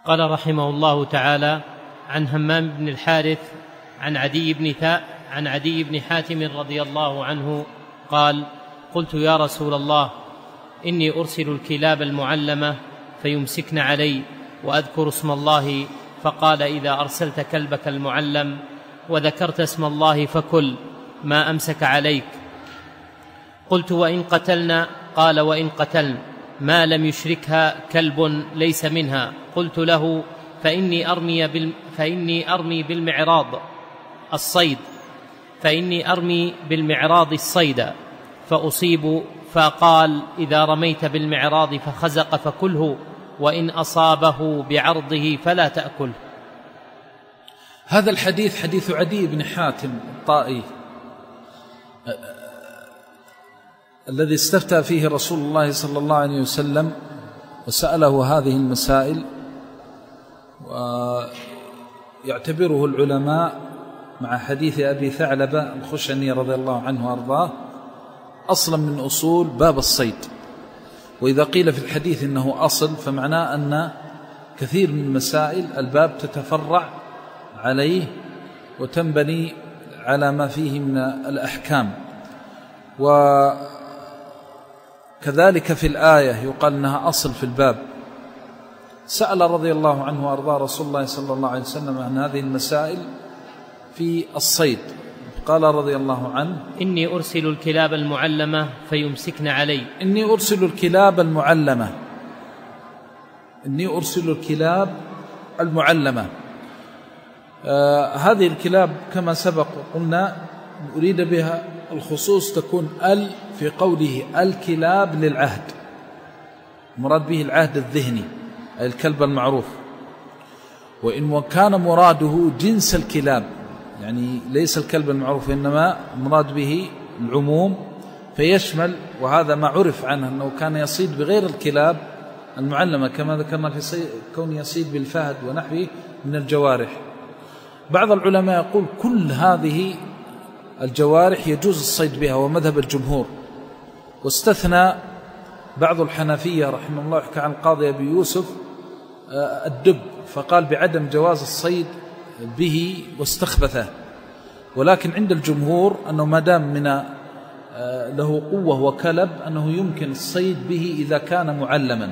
قال رحمه الله تعالى: عن همام بن الحارث عن عدي بن حاتم رضي الله عنه قال: قلت يا رسول الله، إني أرسل الكلاب المعلمة فيمسكن علي وأذكر اسم الله، فقال: إذا أرسلت كلبك المعلم وذكرت اسم الله فكل ما أمسك عليك. قلت: وإن قتلنا؟ قال: وإن قتلن ما لم يشركها كلب ليس منها. قلت له: فإني أرمي بالمعراض الصيد فأصيب، فقال: إذا رميت بالمعراض فخزق فكله، وإن أصابه بعرضه فلا تأكله. هذا الحديث حديث عدي بن حاتم الطائي الذي استفتى فيه رسول الله صلى الله عليه وسلم وسأله هذه المسائل، ويعتبره العلماء مع حديث أبي ثعلبة الخشني رضي الله عنه وأرضاه أصلا من أصول باب الصيد. وإذا قيل في الحديث إنه أصل فمعناه أن كثير من مسائل الباب تتفرع عليه وتنبني على ما فيه من الأحكام. وكذلك في الآية يقال أنها أصل في الباب. سأل رضي الله عنه وأرضاه رسول الله صلى الله عليه وسلم عن هذه المسائل في الصيد، قال رضي الله عنه: إني أرسل الكلاب المعلمة فيمسكن علي. إني أرسل الكلاب المعلمة، إني أرسل الكلاب المعلمة. هذه الكلاب كما سبق قلنا أريد بها الخصوص، تكون في قوله الكلاب للعهد، مراد به العهد الذهني أي الكلب المعروف. وإن كان مراده جنس الكلاب، يعني ليس الكلب المعروف إنما مراد به العموم فيشمل، وهذا ما عرف عنه أنه كان يصيد بغير الكلاب المعلمة كما ذكرنا في كون يصيد بالفهد ونحوه من الجوارح. بعض العلماء يقول كل هذه الجوارح يجوز الصيد بها ومذهب الجمهور، واستثنى بعض الحنفية رحمه الله يحكى عن القاضي أبي يوسف الدب، فقال بعدم جواز الصيد به واستخبثه. ولكن عند الجمهور أنه ما دام من له قوة وكلب أنه يمكن الصيد به إذا كان معلما.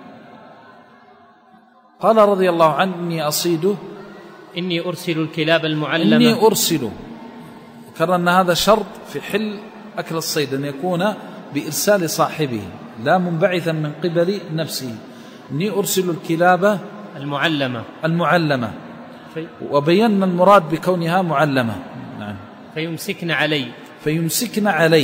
قال رضي الله عنه: إني أصيده، إني أرسل الكلاب المعلمة. إني أرسل، ذكر أن هذا شرط في حل أكل الصيد، أن يكون بإرسال صاحبه لا منبعثا من قبل نفسه. إني أرسل الكلاب المعلمة وبينا المراد بكونها معلمة. نعم. فيمسكن علي،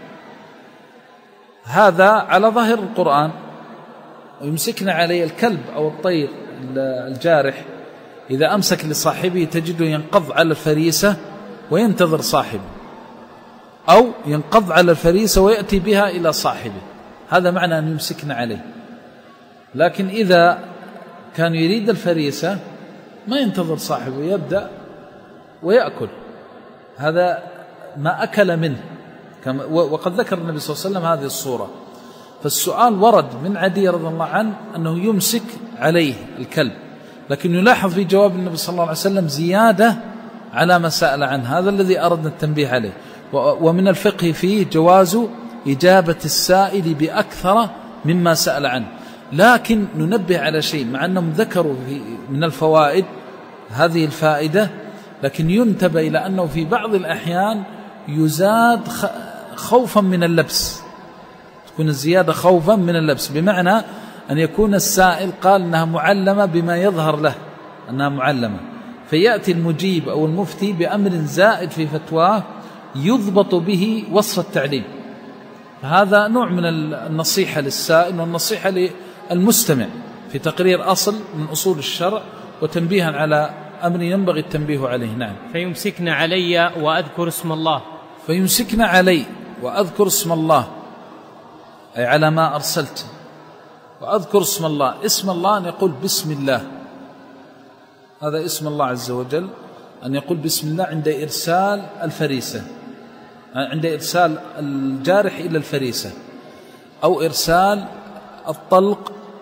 هذا على ظاهر القرآن. ويمسكن علي الكلب أو الطير الجارح إذا أمسك لصاحبه تجده ينقض على الفريسة وينتظر صاحبه، أو ينقض على الفريسة ويأتي بها إلى صاحبه، هذا معنى أن يمسكن عليه. لكن إذا كان يريد الفريسة ما ينتظر صاحبه، يبدأ ويأكل، هذا ما أكل منه. وقد ذكر النبي صلى الله عليه وسلم هذه الصورة. فالسؤال ورد من عدي رضي الله عنه أنه يمسك عليه الكلب، لكن يلاحظ في جواب النبي صلى الله عليه وسلم زيادة على ما سأل عنه، هذا الذي أردنا التنبيه عليه. ومن الفقه فيه جواز إجابة السائل بأكثر مما سأل عنه. لكن ننبه على شيء، مع أنهم ذكروا من الفوائد هذه الفائدة، لكن ينتبه إلى أنه في بعض الأحيان يزاد خوفا من اللبس، تكون الزيادة خوفا من اللبس، بمعنى أن يكون السائل قال أنها معلمة بما يظهر له أنها معلمة، فيأتي المجيب أو المفتي بأمر زائد في فتواه يضبط به وصف التعليم. هذا نوع من النصيحة للسائل والنصيحة للمستمع في تقرير أصل من أصول الشرع وتنبيها على أمر ينبغي التنبيه عليه. نعم. فيمسكن علي وأذكر اسم الله. فيمسكن علي وأذكر اسم الله أي على ما أرسلت، وأذكر اسم الله. اسم الله أن يقول بسم الله، هذا اسم الله عز وجل، أن يقول بسم الله عند إرسال الفريسة، عند إرسال الجارح إلى الفريسة، أو إرسال الطلق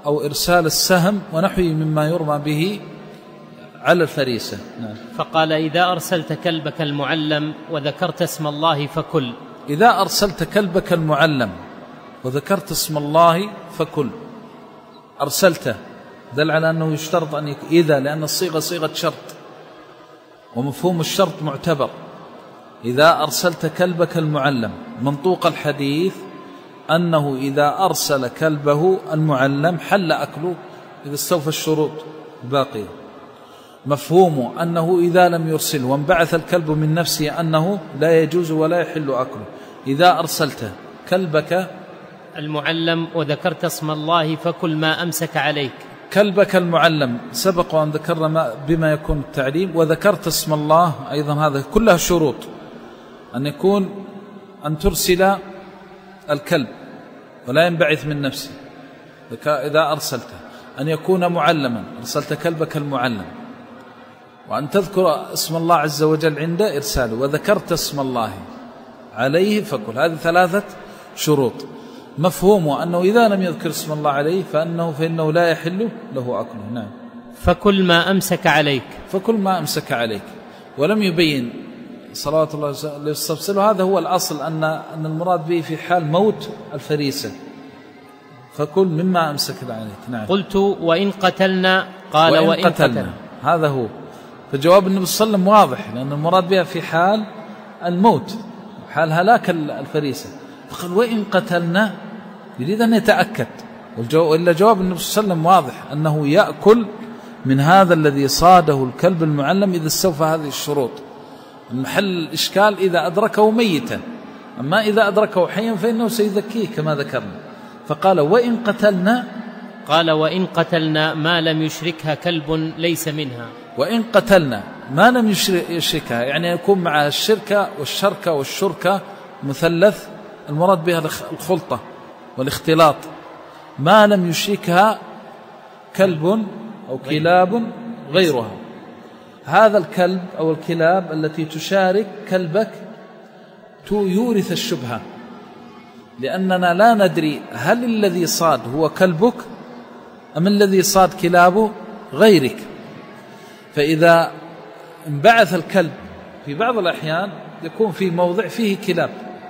أو إرسال السهم ونحوه مما يرمى به على الفريسة. نعم. فقال: إذا أرسلت كلبك المعلم وذكرت اسم الله فكل. إذا أرسلت كلبك المعلم وذكرت اسم الله فكل. أرسلته دل على أنه يشترط أن إذا، لأن الصيغة صيغة شرط ومفهوم الشرط معتبر. إذا أرسلت كلبك المعلم، منطوق الحديث أنه إذا أرسل كلبه المعلم حل أكله إذا استوفى الشروط الباقية. مفهومه أنه إذا لم يرسل وانبعث الكلب من نفسه أنه لا يجوز ولا يحل أكله. إذا أرسلت كلبك المعلم وذكرت اسم الله فكل ما أمسك عليك. كلبك المعلم سبق وأن ذكرنا بما يكون التعليم، وذكرت اسم الله أيضا، هذا كلها شروط أن يكون أن ترسل الكلب ولا ينبعث من نفسه. إذا أرسلته أن يكون معلما، أرسلت كلبك المعلم، وأن تذكر اسم الله عز وجل عند إرساله، وذكرت اسم الله عليه فكل. هذه 3 شروط. مفهومه أنه إذا لم يذكر اسم الله عليه فإنه لا يحل له أكله. نعم. فكل ما أمسك عليك. فكل ما أمسك عليك. ولم يبين صلوات الله وسلامه، هذا هو الأصل، أن المراد به في حال موت الفريسة. فكل مما أمسك عليك. نعم. قلت: وإن قتلنا؟ قال: وإن قتلنا. هذا هو. فجواب النبي صلى الله عليه وسلم واضح، لأن المراد بها في حال الموت، حال هلاك الفريسة. فقال: وإن قتلنا، يريد أن يتأكد. وإلا جواب النبي صلى الله عليه وسلم واضح، أنه يأكل من هذا الذي صاده الكلب المعلم إذا استوفى هذه الشروط. المحل الإشكال إذا أدركه ميتا، أما إذا أدركه حيا فإنه سيذكيه كما ذكرنا. فقال: وإن قتلنا. قال: وإن قتلنا ما لم يشركها كلب ليس منها. وإن قتلنا ما لم يشركها، يعني يكون معها الشركة والشركة والشركة مثلث، المراد بها الخلطة والاختلاط. ما لم يشركها كلب أو كلاب غيرها. هذا الكلب أو الكلاب التي تشارك كلبك يورث الشبهة، لأننا لا ندري هل الذي صاد هو كلبك أم الذي صاد كلاب غيرك. فإذا انبعث الكلب، في بعض الأحيان يكون في موضع فيه كلاب،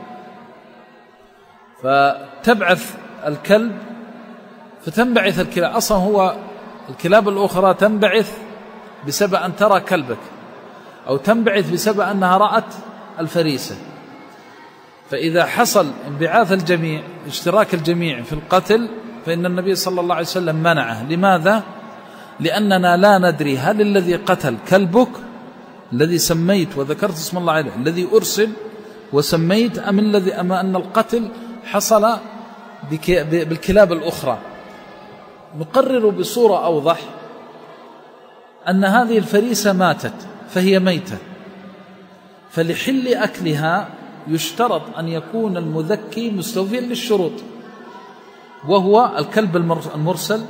فتبعث الكلب فتنبعث الكلاب. أصلا هو الكلاب الأخرى تنبعث بسبب أن ترى كلبك، أو تنبعث بسبب أنها رأت الفريسة. فإذا حصل انبعاث الجميع، اشتراك الجميع في القتل، فإن النبي صلى الله عليه وسلم منعه. لماذا؟ لأننا لا ندري هل الذي قتل كلبك الذي سميت وذكرت اسم الله عليه الذي أرسل وسميت، أم أن القتل حصل بالكلاب الأخرى. نقرر بصورة أوضح أن هذه الفريسة ماتت فهي ميتة، فلحل أكلها يشترط أن يكون المذكي مستوفيا للشروط، وهو الكلب المرسل،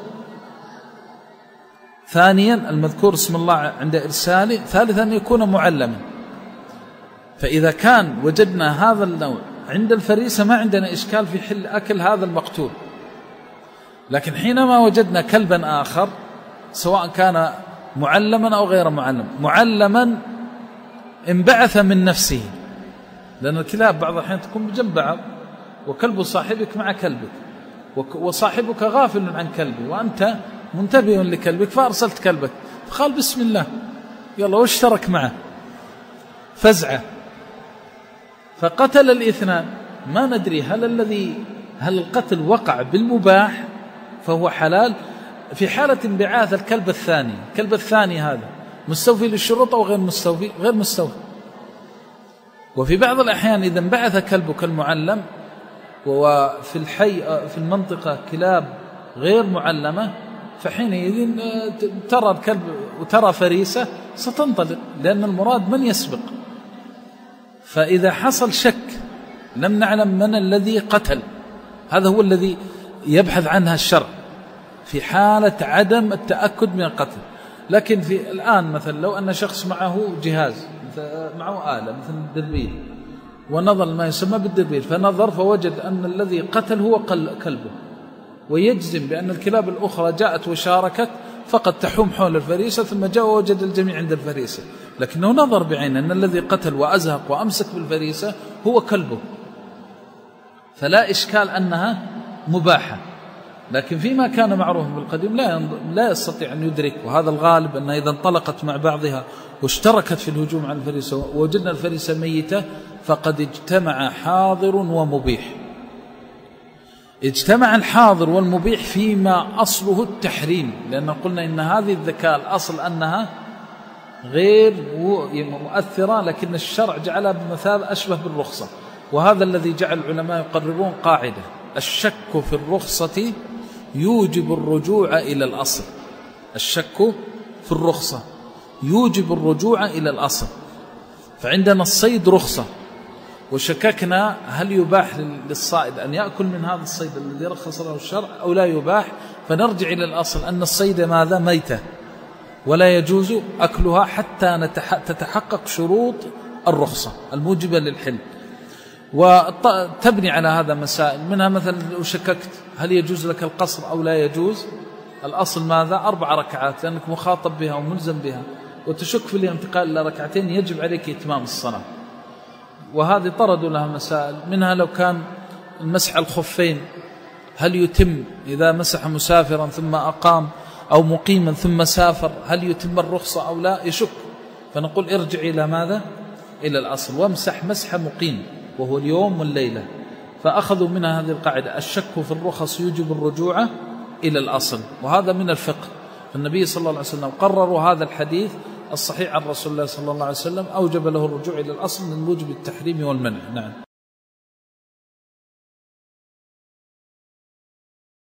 ثانيا المذكور اسم الله عند إرساله، ثالثا أن يكون معلما. فإذا كان وجدنا هذا النوع عند الفريسة ما عندنا إشكال في حل أكل هذا المقتول. لكن حينما وجدنا كلبا آخر، سواء كان معلما أو غير معلم، معلما انبعث من نفسه، لأن الكلاب بعض الأحيان تكون بجنب بعض، وكلب صاحبك مع كلبك، وصاحبك غافل عن كلبه وأنت منتبه لكلبك، فأرسلت كلبك فقال بسم الله يلا، واشترك معه فزعه، فقتل الاثنان. ما ندري هل القتل وقع بالمباح فهو حلال في حالة انبعاث الكلب الثاني. الكلب الثاني هذا مستوفي للشروط أو غير مستوفي؟ غير مستوفي. وفي بعض الأحيان إذا انبعث كلبك المعلم وفي الحي في المنطقة كلاب غير معلمة، فحينئذ ترى الكلب وترى فريسة ستنطلق، لأن المراد من يسبق. فإذا حصل شك لم نعلم من الذي قتل، هذا هو الذي يبحث عنها الشرع في حالة عدم التأكد من القتل. لكن في الآن مثلا لو أن شخص معه جهاز، معه آلة مثل الدربيل، ونظر ما يسمى بالدربيل، فنظر فوجد أن الذي قتل هو كلبه، ويجزم بأن الكلاب الأخرى جاءت وشاركت فقد تحوم حول الفريسة، ثم جاء ووجد الجميع عند الفريسة، لكنه نظر بعين أن الذي قتل وأزهق وأمسك بالفريسة هو كلبه، فلا إشكال أنها مباحة. لكن فيما كان معروف بالقديم لا يستطيع أن يدرك، وهذا الغالب أنها إذا انطلقت مع بعضها واشتركت في الهجوم على الفريسة ووجدنا الفريسة ميتة فقد اجتمع حاضر ومبيح. اجتمع الحاضر والمبيح فيما أصله التحريم، لأن قلنا إن هذه الذكاء الأصل أنها غير مؤثرة، لكن الشرع جعلها بمثابة أشبه بالرخصة، وهذا الذي جعل العلماء يقررون قاعدة: الشك في الرخصة يوجب الرجوع إلى الأصل. الشك في الرخصة يوجب الرجوع إلى الأصل. فعندنا الصيد رخصة وشككنا هل يباح للصائد أن يأكل من هذا الصيد الذي رخص له الشرع أو لا يباح، فنرجع إلى الأصل أن الصيد ماذا؟ ميتة، ولا يجوز أكلها حتى تتحقق شروط الرخصة الموجبة للحل. وتبني على هذا مسائل، منها مثلا لو شككت هل يجوز لك القصر أو لا يجوز، الأصل ماذا؟ 4 ركعات لأنك مخاطب بها وملزم بها، وتشك في الانتقال إلى 2 يجب عليك إتمام الصلاة. وهذه طردوا لها مسائل، منها لو كان المسح الخفين هل يتم إذا مسح مسافرا ثم أقام، أو مقيما ثم سافر هل يتم الرخصة أو لا، يشك، فنقول ارجع إلى ماذا؟ إلى الأصل، وامسح مسح مقيم وهو اليوم والليلة. فأخذوا منها هذه القاعدة: الشك في الرخص يوجب الرجوع إلى الأصل، وهذا من الفقه. النبي صلى الله عليه وسلم قرروا هذا الحديث الصحيح عن رسول الله صلى الله عليه وسلم، أوجب له الرجوع إلى الأصل من موجب التحريم والمنع. نعم.